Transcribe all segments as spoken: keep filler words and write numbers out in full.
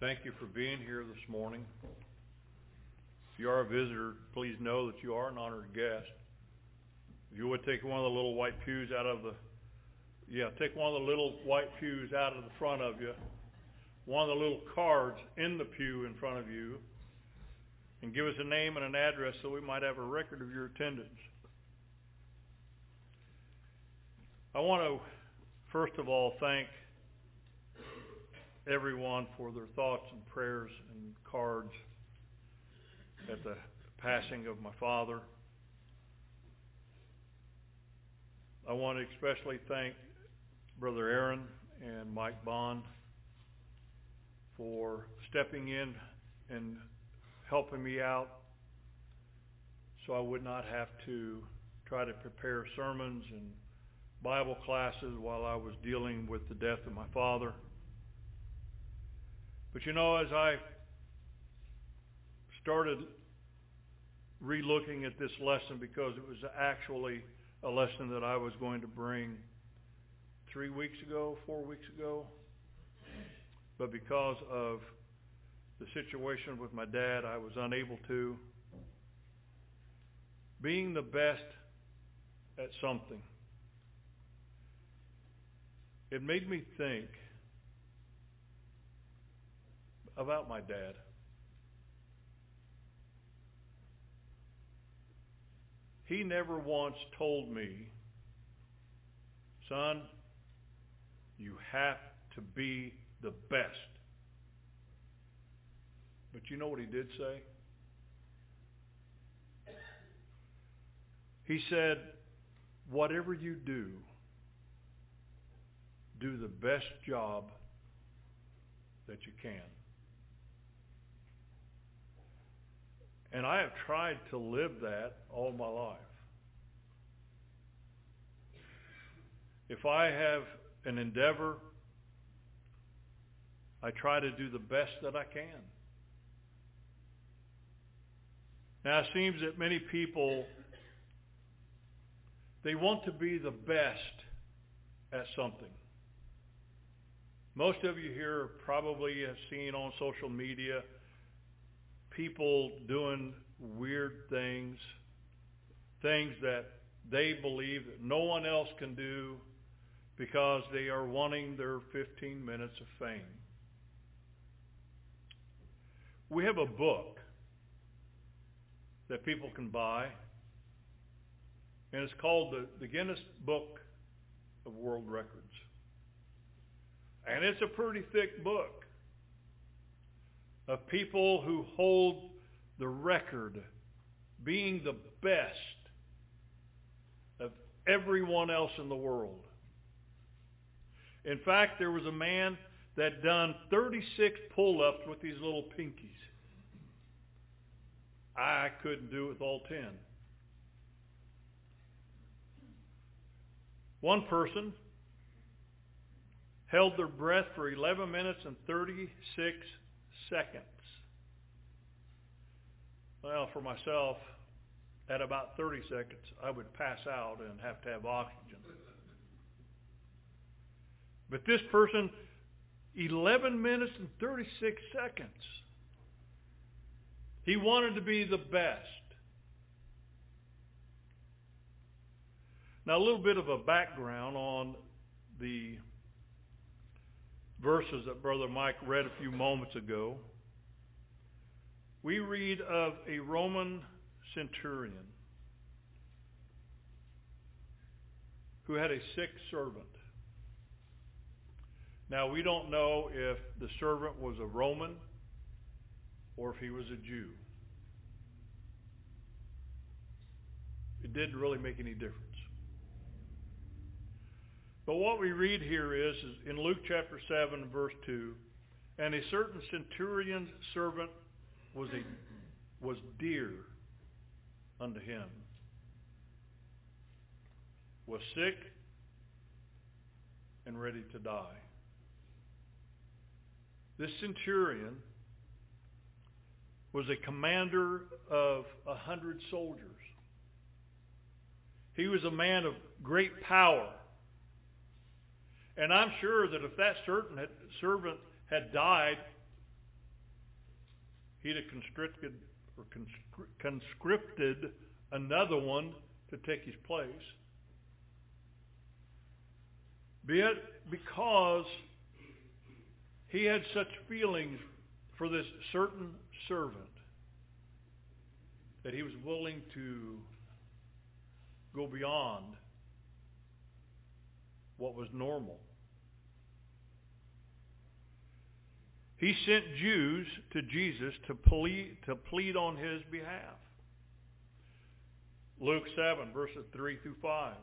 Thank you for being here this morning. If you are a visitor, please know that you are an honored guest. If you would take one of the little white pews out of the, yeah, take one of the little white pews out of the front of you, one of the little cards in the pew in front of you, and give us a name and an address so we might have a record of your attendance. I want to, first of all, thank everyone for their thoughts and prayers and cards at the passing of my father. I want to especially thank Brother Aaron and Mike Bond for stepping in and helping me out so I would not have to try to prepare sermons and Bible classes while I was dealing with the death of my father. But you know, as I started re-looking at this lesson, because it was actually a lesson that I was going to bring three weeks ago, four weeks ago, but because of the situation with my dad, I was unable to. Being the best at something, it made me think about my dad. He never once told me, son, you have to be the best. But you know what he did say? He said, whatever you do, do the best job that you can. And I have tried to live that all my life. If I have an endeavor, I try to do the best that I can. Now it seems that many people, they want to be the best at something. Most of you here probably have seen on social media people doing weird things, things that they believe that no one else can do because they are wanting their fifteen minutes of fame. We have a book that people can buy, and it's called the, the Guinness Book of World Records. And it's a pretty thick book of people who hold the record, being the best of everyone else in the world. In fact, there was a man that done thirty-six pull-ups with these little pinkies. I couldn't do it with all ten. One person held their breath for eleven minutes and thirty-six seconds. Well, for myself, at about thirty seconds, I would pass out and have to have oxygen. But this person, eleven minutes and thirty-six seconds. He wanted to be the best. Now, a little bit of a background on the verses that Brother Mike read a few moments ago. We read of a Roman centurion who had a sick servant. Now, we don't know if the servant was a Roman or if he was a Jew. It didn't really make any difference. But what we read here is, is in Luke chapter seven, verse two, and a certain centurion's servant was a was dear unto him, was sick and ready to die. This centurion was a commander of a hundred soldiers. He was a man of great power. And I'm sure that if that certain servant had died, he'd have constricted or conscri- conscripted another one to take his place. Be it because he had such feelings for this certain servant that he was willing to go beyond what was normal. He sent Jews to Jesus to plead, to plead on his behalf. Luke seven, verses three through five.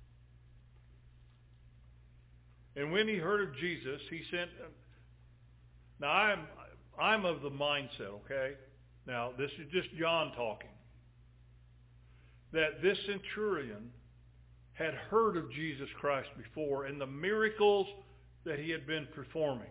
And when he heard of Jesus, he sent... Now, I'm, I'm of the mindset, okay? Now, this is just John talking. That this centurion had heard of Jesus Christ before and the miracles that he had been performing.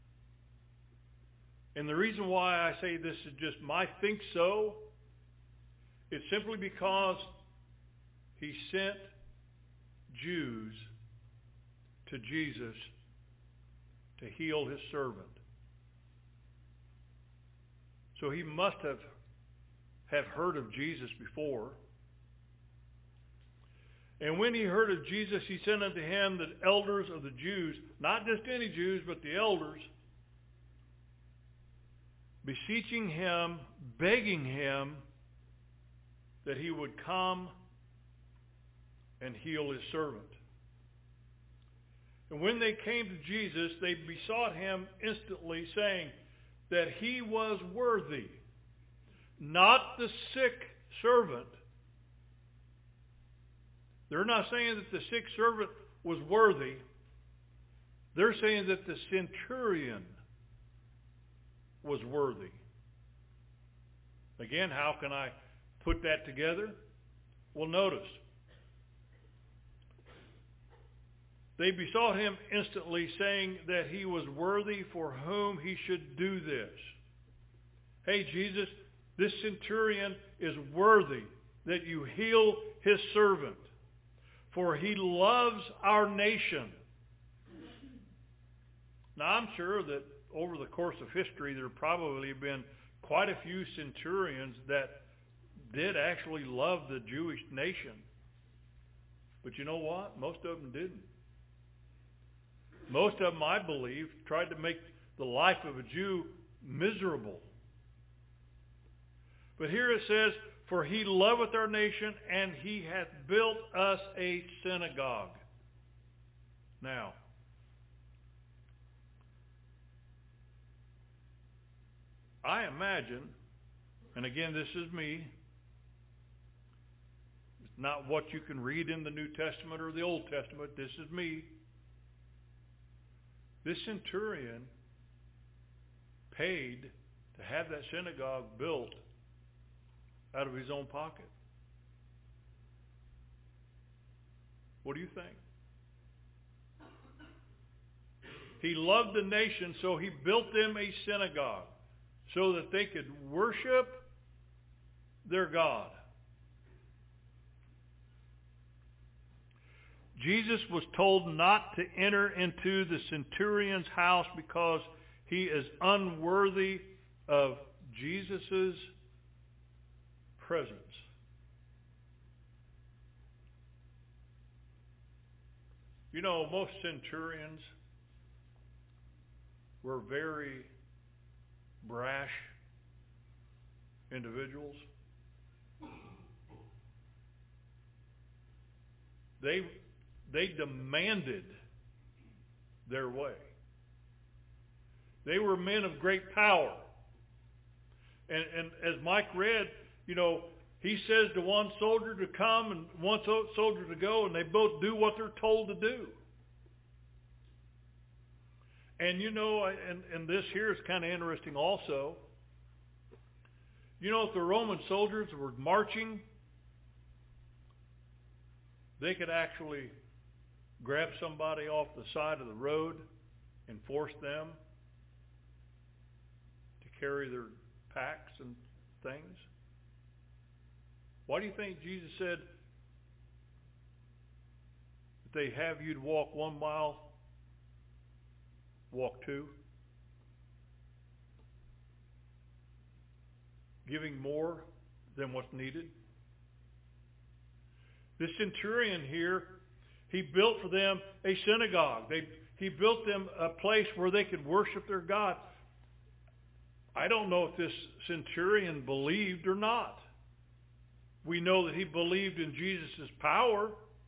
And the reason why I say this is just my think so, it's simply because he sent Jews to Jesus to heal his servant. So he must have, have heard of Jesus before. And when he heard of Jesus, he sent unto him the elders of the Jews, not just any Jews, but the elders, beseeching him, begging him that he would come and heal his servant. And when they came to Jesus, they besought him instantly, saying that he was worthy, not the sick servant. They're not saying that the sick servant was worthy. They're saying that the centurion was worthy. Again, how can I put that together? Well, notice. They besought him instantly, saying that he was worthy for whom he should do this. Hey, Jesus, this centurion is worthy that you heal his servant, for he loves our nation. Now, I'm sure that over the course of history, there probably have been quite a few centurions that did actually love the Jewish nation. But you know what? Most of them didn't. Most of them, I believe, tried to make the life of a Jew miserable. But here it says, for he loveth our nation, and he hath built us a synagogue. Now, I imagine, and again, this is me, it's not what you can read in the New Testament or the Old Testament, this is me. This centurion paid to have that synagogue built out of his own pocket. What do you think? He loved the nation, so he built them a synagogue so that they could worship their God. Jesus was told not to enter into the centurion's house because he is unworthy of Jesus' presence. You know, most centurions were very brash individuals. They They demanded their way. They were men of great power. And, and as Mike read, you know, he says to one soldier to come and one so- soldier to go, and they both do what they're told to do. And you know, and, and this here is kind of interesting also. You know, if the Roman soldiers were marching, they could actually grab somebody off the side of the road and force them to carry their packs and things. Why do you think Jesus said that they have you to walk one mile, walk two? giving more than what's needed? This centurion here, he built for them a synagogue. They, he built them a place where they could worship their God. I don't know if this centurion believed or not. We know that he believed in Jesus' power,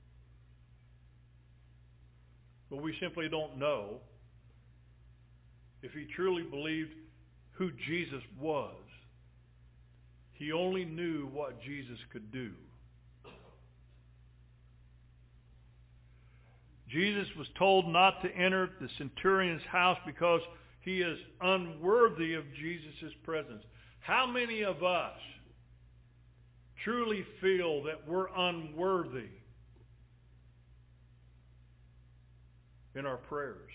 but we simply don't know if he truly believed who Jesus was. He only knew what Jesus could do. Jesus was told not to enter the centurion's house because he is unworthy of Jesus' presence. How many of us truly feel that we're unworthy in our prayers?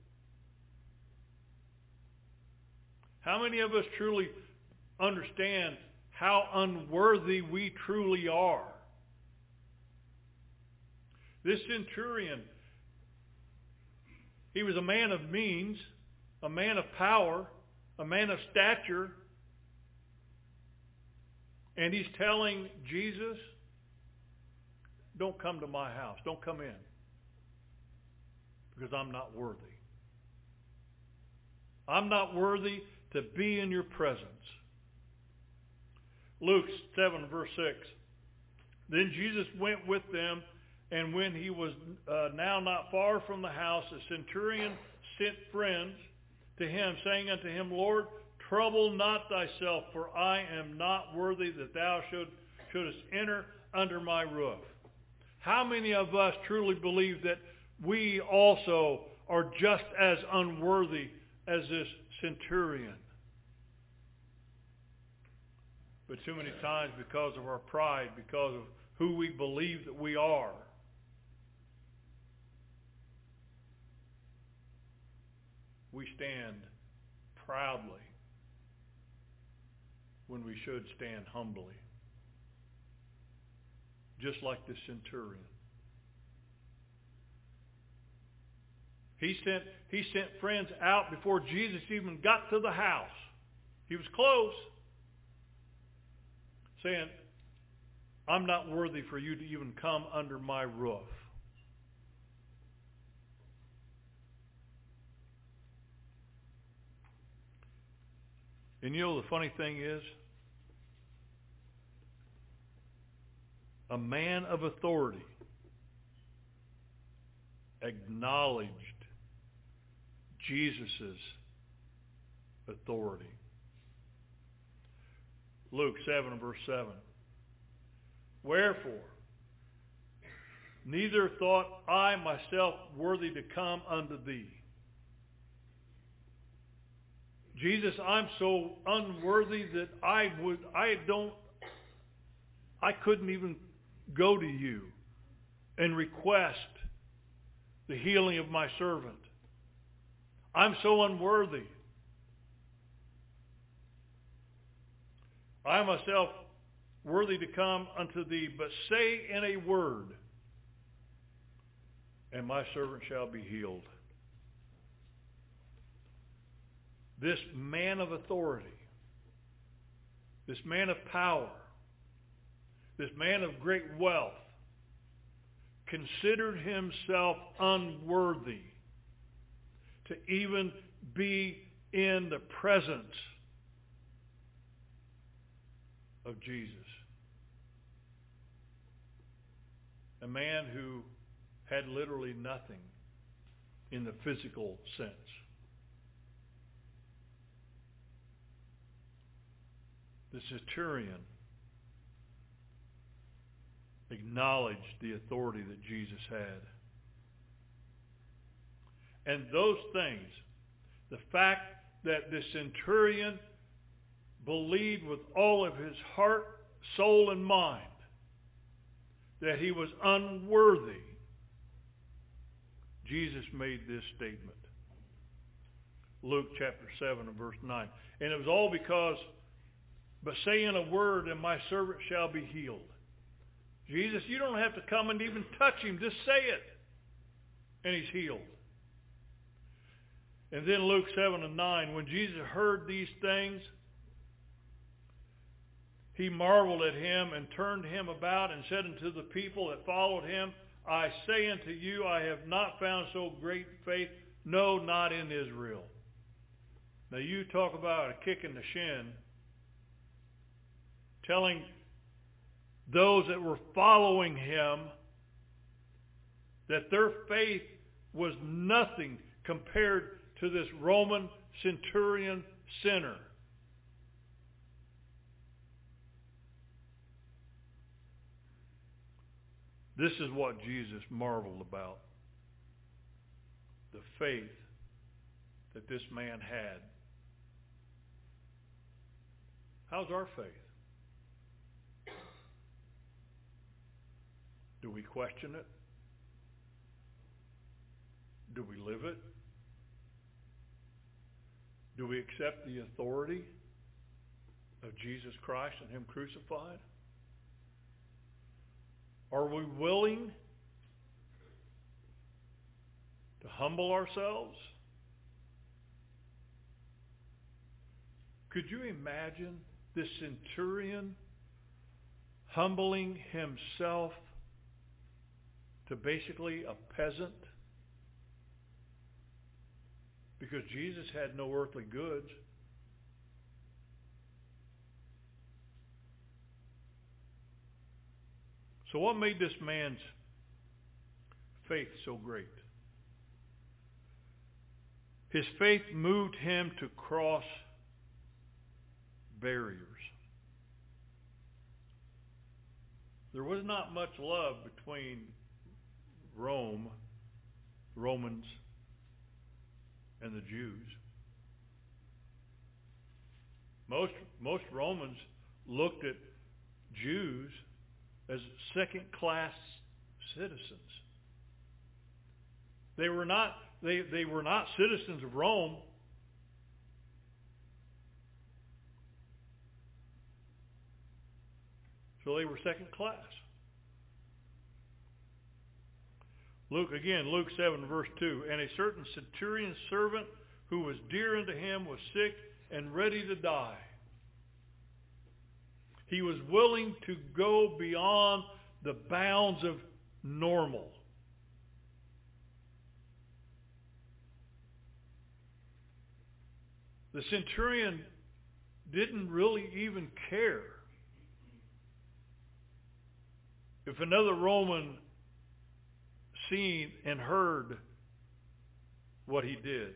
How many of us truly understand how unworthy we truly are? This centurion, he was a man of means, a man of power, a man of stature. And he's telling Jesus, don't come to my house. Don't come in. Because I'm not worthy. I'm not worthy to be in your presence. Luke seven, verse six. Then Jesus went with them, and when he was uh, now not far from the house, the centurion sent friends to him, saying unto him, Lord, trouble not thyself, for I am not worthy that thou should, shouldest enter under my roof. How many of us truly believe that we also are just as unworthy as this centurion? But too many times, because of our pride, because of who we believe that we are, we stand proudly when we should stand humbly. Just like the centurion. He sent, he sent friends out before Jesus even got to the house. He was close, saying, I'm not worthy for you to even come under my roof. And you know the funny thing is, a man of authority acknowledged Jesus' authority. Luke seven, verse seven. Wherefore, neither thought I myself worthy to come unto thee. Jesus, I'm so unworthy that I would, I don't, I couldn't even go to you and request the healing of my servant. I'm so unworthy. I myself worthy to come unto thee, but say in a word, and my servant shall be healed. This man of authority, this man of power, this man of great wealth, considered himself unworthy to even be in the presence of Jesus. A man who had literally nothing in the physical sense. The centurion acknowledged the authority that Jesus had. And those things, the fact that the centurion believed with all of his heart, soul, and mind that he was unworthy, Jesus made this statement. Luke chapter seven and verse nine. And it was all because, but say in a word, and my servant shall be healed. Jesus, you don't have to come and even touch him. Just say it. And he's healed. And then Luke seven and nine, when Jesus heard these things, he marveled at him and turned him about and said unto the people that followed him, I say unto you, I have not found so great faith, no, not in Israel. Now you talk about a kick in the shin, telling those that were following him that their faith was nothing compared to this Roman centurion sinner. This is what Jesus marveled about. The faith that this man had. How's our faith? Do we question it? Do we live it? Do we accept the authority of Jesus Christ and him crucified? Are we willing to humble ourselves? Could you imagine this centurion humbling himself to basically a peasant? Because Jesus had no earthly goods. So what made this man's faith so great? His faith moved him to cross barriers. There was not much love between Rome, Romans, and the Jews. Most, most Romans looked at Jews as second-class citizens. They were not, they, they were not citizens of Rome. So they were second class. Luke, again, Luke seven, verse two. And a certain centurion servant who was dear unto him was sick and ready to die. He was willing to go beyond the bounds of normal. The centurion didn't really even care if another Roman seen and heard what he did,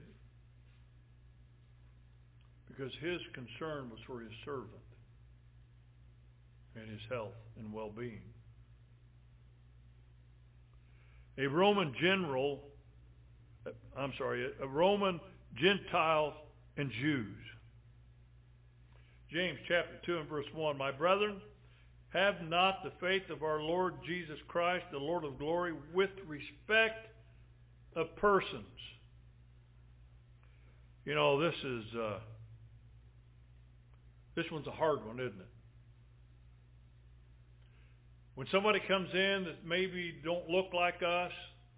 because his concern was for his servant and his health and well-being. A Roman general, I'm sorry, a Roman Gentile and Jews. James chapter two and verse one, my brethren, have not the faith of our Lord Jesus Christ, the Lord of glory, with respect of persons. You know, this is, uh, this one's a hard one, isn't it? When somebody comes in that maybe don't look like us,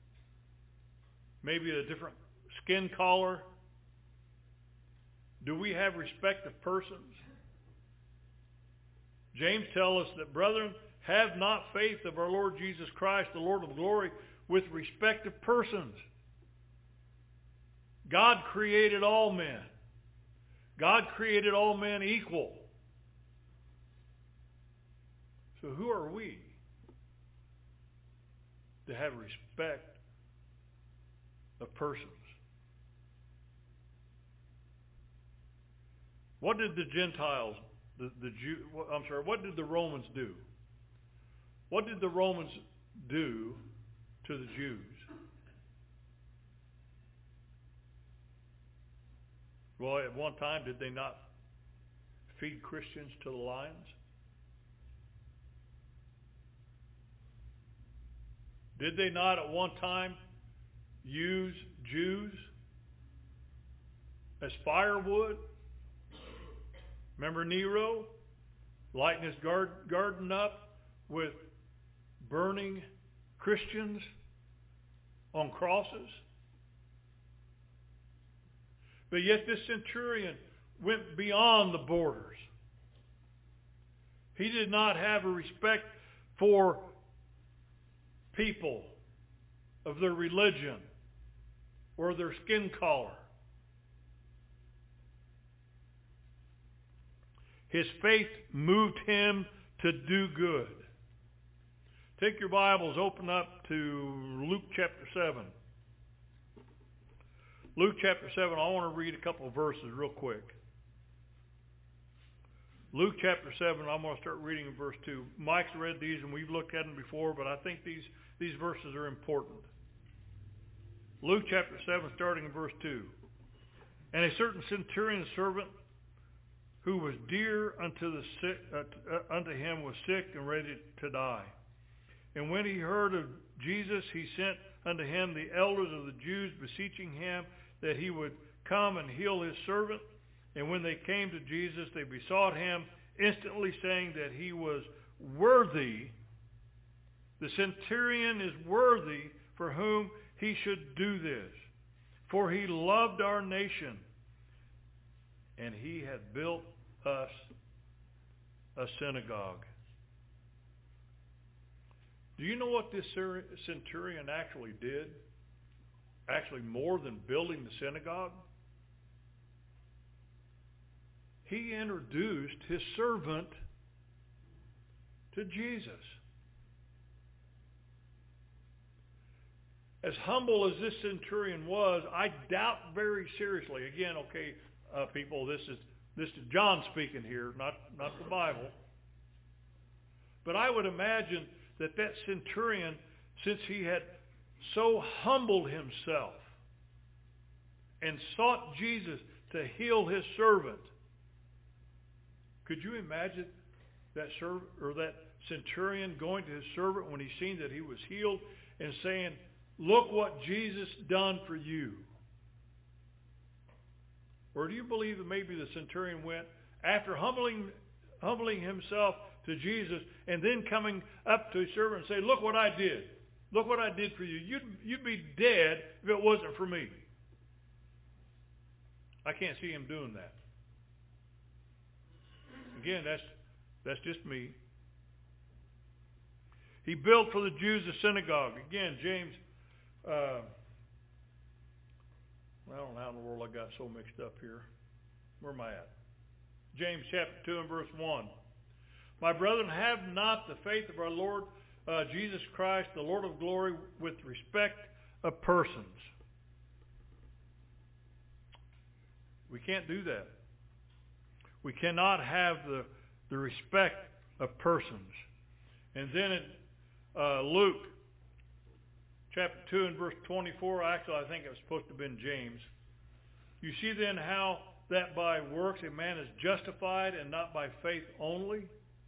maybe a different skin color, do we have respect of persons? James tells us that, brethren, have not faith of our Lord Jesus Christ, the Lord of glory, with respect of persons. God created all men. God created all men equal. So who are we to have respect of persons? What did the Gentiles, the, the Jew, I'm sorry, what did the Romans do? What did the Romans do to the Jews? Well, at one time, did they not feed Christians to the lions? Did they not at one time use Jews as firewood? Remember Nero lighting his garden up with burning Christians on crosses? But yet this centurion went beyond the borders. He did not have a respect for people of their religion or their skin color. His faith moved him to do good. Take your Bibles, open up to Luke chapter seven. Luke chapter seven, I want to read a couple of verses real quick. Luke chapter seven, I'm going to start reading in verse two. Mike's read these and we've looked at them before, but I think these, these verses are important. Luke chapter seven, starting in verse two. And a certain centurion servant who was dear unto, the sick, uh, unto him was sick and ready to die. And when he heard of Jesus, he sent unto him the elders of the Jews, beseeching him that he would come and heal his servant. And when they came to Jesus, they besought him, instantly saying that he was worthy. The centurion is worthy for whom he should do this. For he loved our nation, and he had built us a synagogue. Do you know what this centurion actually did? Actually, more than building the synagogue? He introduced his servant to Jesus. As humble as this centurion was, I doubt very seriously, again, okay, uh, people, this is this is John speaking here, not, not the Bible. But I would imagine that that centurion, since he had so humbled himself and sought Jesus to heal his servant, could you imagine that servant or that centurion going to his servant when he seen that he was healed and saying, "Look what Jesus done for you"? Or do you believe that maybe the centurion went after humbling humbling himself to Jesus and then coming up to his servant and say, "Look what I did. Look what I did for you. You'd, you'd be dead if it wasn't for me." I can't see him doing that. Again, that's that's just me. He built for the Jews a synagogue. Again, James, uh, I don't know how in the world I got so mixed up here. Where am I at? James chapter two and verse one. My brethren, have not the faith of our Lord uh, Jesus Christ, the Lord of glory, with respect of persons. We can't do that. We cannot have the, the respect of persons. And then in uh, Luke chapter two and verse twenty-four, actually I think it was supposed to have been James. You see then how that by works a man is justified and not by faith only?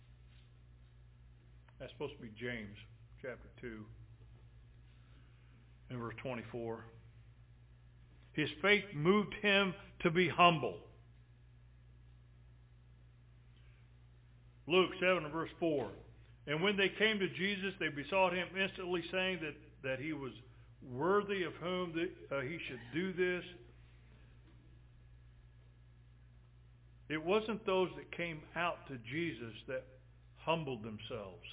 That's supposed to be James chapter two and verse twenty-four. His faith moved him to be humble. Luke seven and verse four. And when they came to Jesus, they besought him instantly, saying that, that he was worthy of whom the, uh, he should do this. It wasn't those that came out to Jesus that humbled themselves.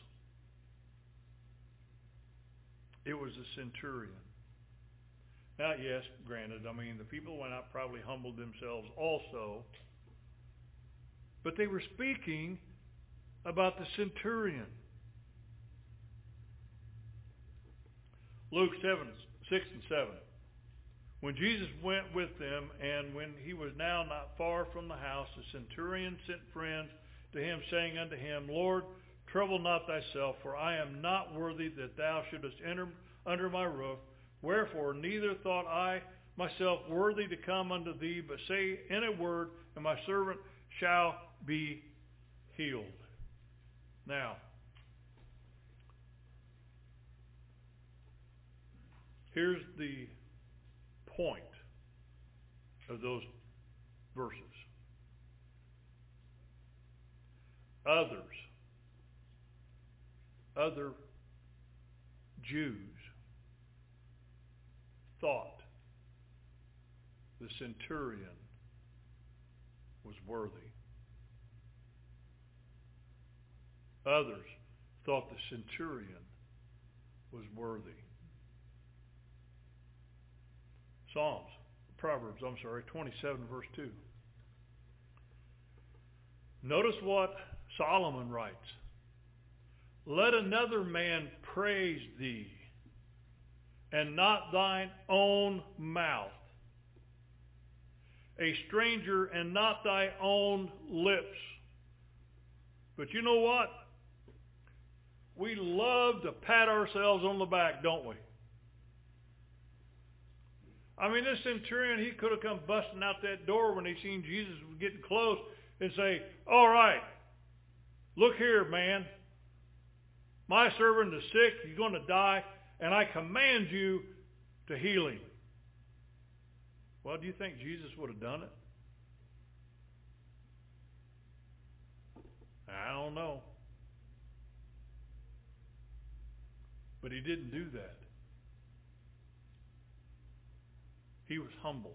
It was the centurion. Now, yes, granted, I mean, the people who went out probably humbled themselves also. But they were speaking about the centurion. Luke seven, six and seven. When Jesus went with them, and when he was now not far from the house, the centurion sent friends to him, saying unto him, Lord, trouble not thyself, for I am not worthy that thou shouldest enter under my roof. Wherefore neither thought I myself worthy to come unto thee, but say in a word, and my servant shall be healed. Now, here's the point of those verses. Others, other Jews thought the centurion was worthy. Others thought the centurion was worthy. Psalms, Proverbs, I'm sorry, twenty-seven, verse two. Notice what Solomon writes. Let another man praise thee, and not thine own mouth. A stranger, and not thy own lips. But you know what? We love to pat ourselves on the back, don't we? I mean, this centurion, he could have come busting out that door when he seen Jesus was getting close and say, all right, look here, man. My servant is sick. He's going to die. And I command you to heal him. Well, do you think Jesus would have done it? I don't know. But he didn't do that. He was humble.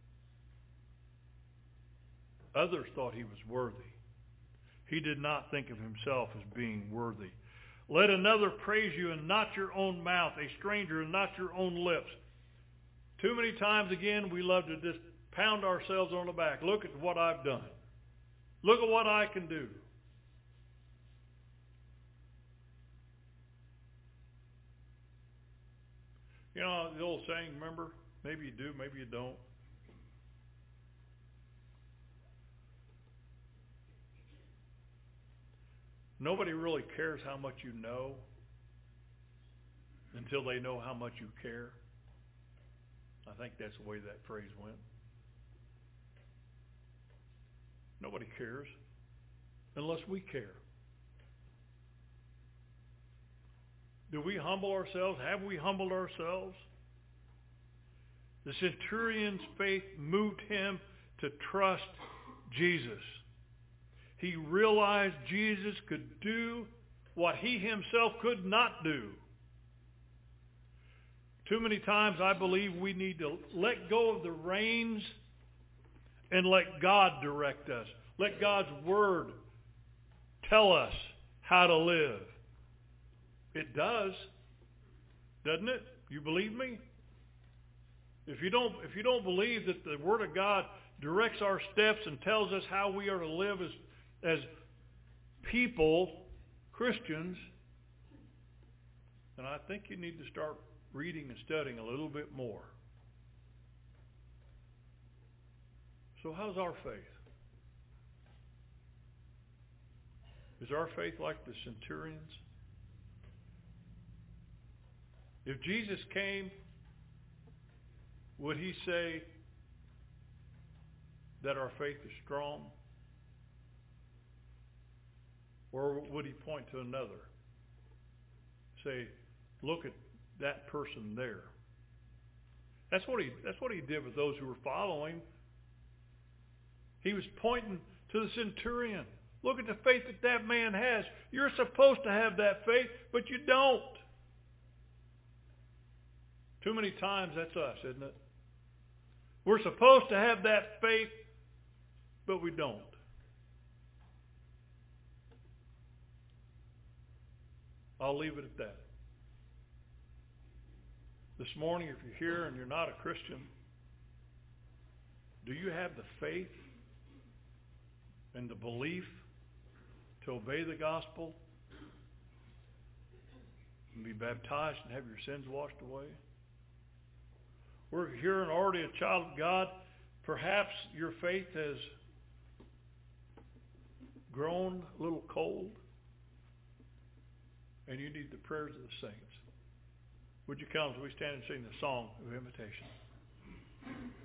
Others thought he was worthy. He did not think of himself as being worthy. Let another praise you, and not your own mouth, a stranger, and not your own lips. Too many times, again, we love to just pound ourselves on the back. Look at what I've done. Look at what I can do. You know, the old saying, remember? Maybe you do, maybe you don't. Nobody really cares how much you know until they know how much you care. I think that's the way that phrase went. Nobody cares unless we care. Do we humble ourselves? Have we humbled ourselves? The centurion's faith moved him to trust Jesus. He realized Jesus could do what he himself could not do. Too many times I believe we need to let go of the reins and let God direct us. Let God's word tell us how to live. It does, doesn't it? You believe me? If you don't, if you don't believe that the word of God directs our steps and tells us how we are to live as, as people, Christians, then I think you need to start reading and studying a little bit more. So how's our faith? Is our faith like the centurions? If Jesus came, would he say that our faith is strong? Or would he point to another? Say, look at that person there. That's what he that's what he did with those who were following. He was pointing to the centurion. Look at the faith that that man has. You're supposed to have that faith, but you don't. Too many times that's us, isn't it? We're supposed to have that faith, but we don't. I'll leave it at that. This morning, if you're here and you're not a Christian, do you have the faith and the belief to obey the gospel and be baptized and have your sins washed away? Or if you're already a child of God, perhaps your faith has grown a little cold and you need the prayers of the saints. Would you come as we stand and sing the song of invitation?